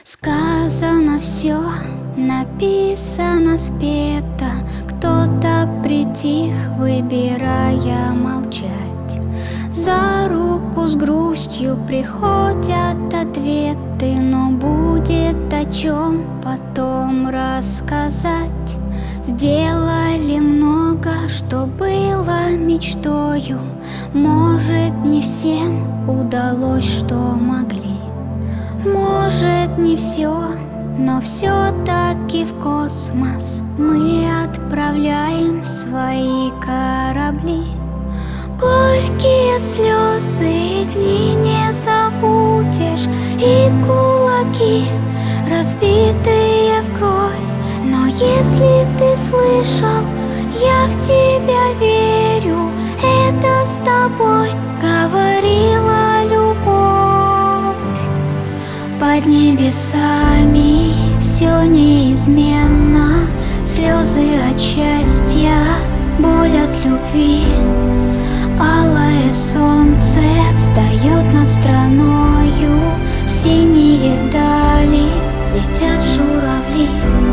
Сказано все, написано, спето. Кто-то притих, выбирая молчать. За руку с грустью приходят ответы, но будет о чем потом рассказать. Сделали много, что было мечтою. Может, не всем удалось, что могли. Может, не все, но все-таки в космос мы отправляем свои корабли. Горькие слезы дни не забудешь, и кулаки, разбитые в кровь. Но если ты слышал, я в тебя верю. Это с тобой говорила любовь. Под небесами все неизменно. Слезы от счастья, боль от любви. Алое солнце встает над страною. В синие дали летят журавли.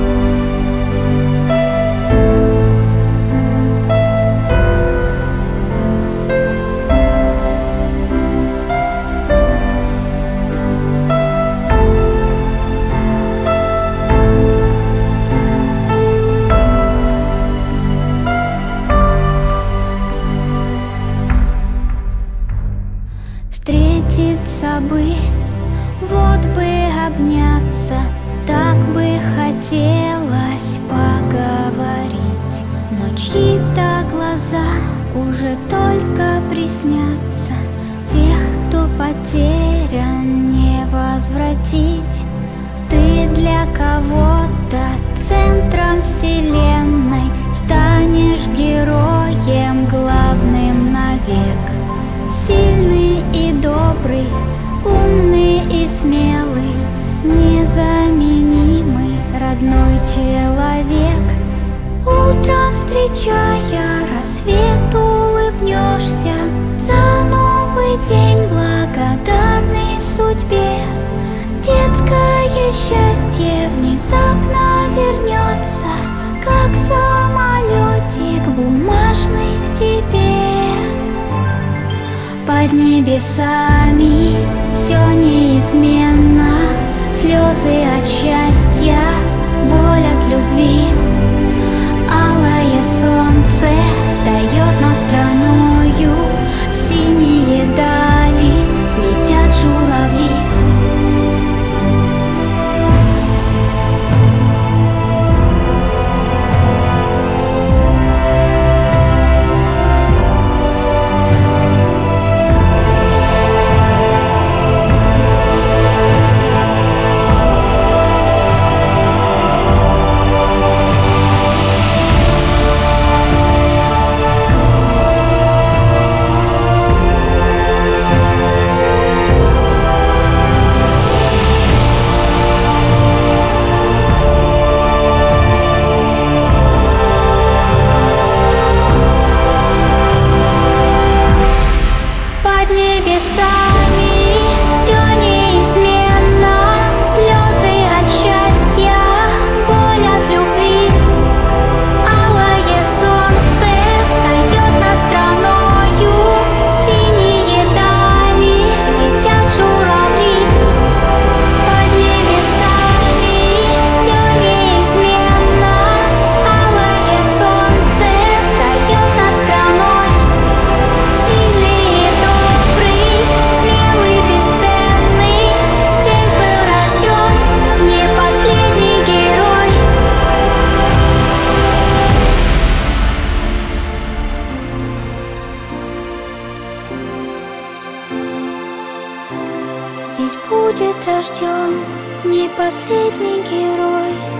Встретиться бы, вот бы обняться, так бы хотелось поговорить. Но чьи-то глаза уже только приснятся. Тех, кто потерян, не возвратить. Ты для кого-то центром вселенной, станешь героем главным навек. Сильный и добрый, умный и смелый, незаменимый родной человек. Утром, встречая рассвет, улыбнешься за новый день, благодарный судьбе. Детское счастье внезапно вернется, как самолетик бумажный к тебе. Под небесами все неизменно. Слезы от счастья, боль от любви. Алое солнце встает над страною. В синие дали летят журавли. Здесь будет рожден не последний герой.